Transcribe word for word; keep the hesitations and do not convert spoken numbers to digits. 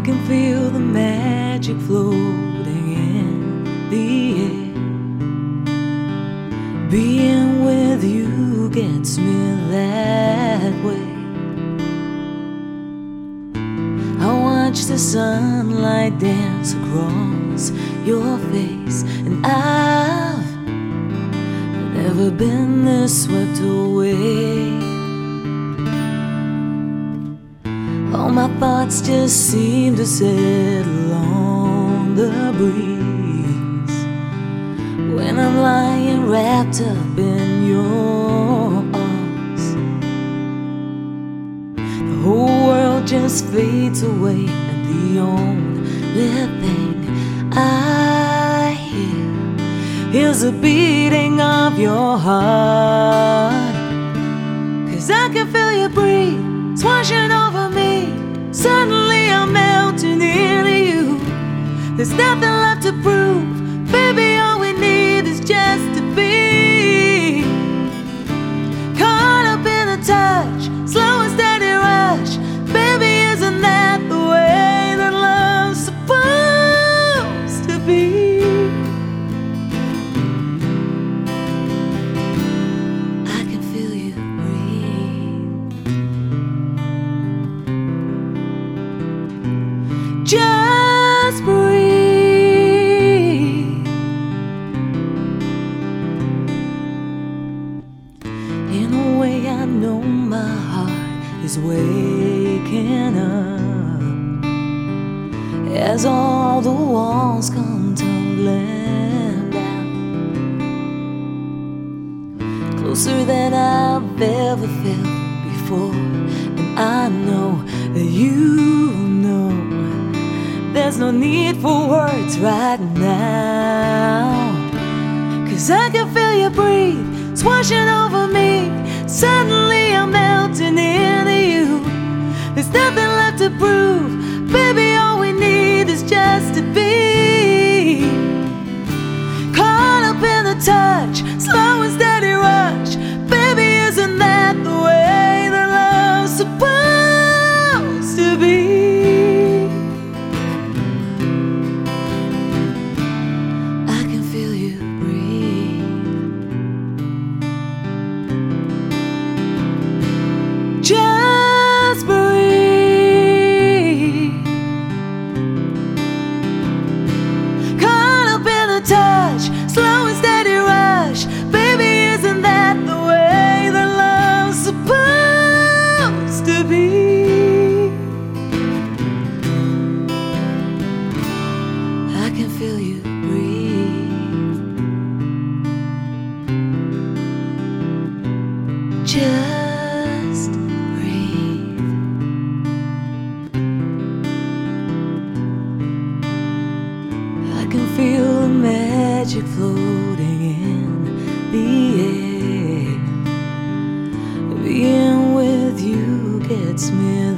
can feel the magic floating in the air. Being with you gets me that way. I watch the sunlight dance across your face, and I've never been this swept away. All my thoughts just seem to settle on the breeze when I'm lying wrapped up in your arms. The whole world just fades away, and the only thing I hear is the beating of your heart. 'Cause I can feel you breathe, it's washing over me. Suddenly I'm melting into you. There's nothing left to prove. Baby, all we need is just to be caught up in a touch, slow and steady rush. Baby, isn't that the way that love's supposed to be? I can feel you breathe. Just breathe. In a way, I know my heart is waking up as all the walls come tumbling down, closer than I've ever felt before. And I know that you know there's no need for words right now. 'Cause I can feel you breathe, it's washing over me. Suddenly I'm melting into you. There's nothing left to prove. Baby, all we need is just to be caught up in the touch, slow and steady rush. Baby, isn't that the way that love's supposed to be? Just breathe. Caught up in a touch, slow and steady rush. Baby, isn't that the way that love's supposed to be? I can feel you breathe. Just I can feel the magic floating in the air. Being with you gets me